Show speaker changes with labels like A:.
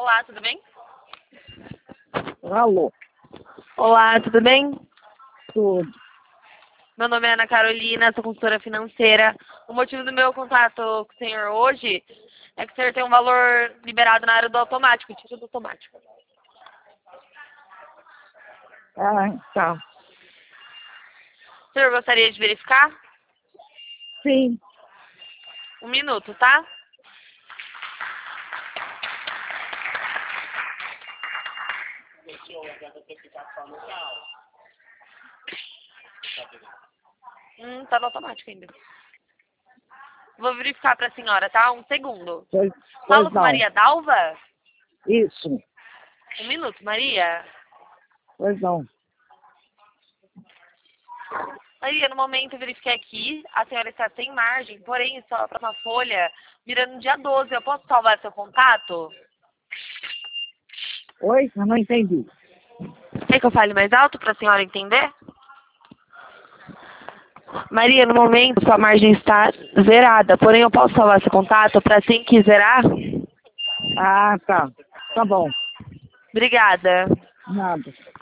A: Olá, tudo bem?
B: Alô,
A: Olá, tudo bem?
B: tudo.
A: Meu nome é Ana Carolina, sou consultora financeira. O motivo do meu contato com o senhor hoje é que o senhor tem um valor liberado na área do automático, tiro do automático.
B: Ah, tá.
A: O senhor gostaria de verificar?
B: Sim,
A: 1 minuto, tá? Tá no automático ainda. Vou verificar para a senhora, tá? 1 segundo.
B: pois
A: Falo com
B: não.
A: Maria Dalva?
B: Isso,
A: 1 minuto, Maria.
B: pois não.
A: Maria, no momento eu verifiquei aqui, a senhora está sem margem, porém só para uma folha, virando no dia 12. Eu posso salvar seu contato?
B: Oi? Eu não entendi.
A: Quer que eu fale mais alto para a senhora entender? Maria, no momento sua margem está zerada, porém eu posso salvar seu contato para assim que zerar?
B: Ah, tá. Tá bom.
A: Obrigada.
B: Nada.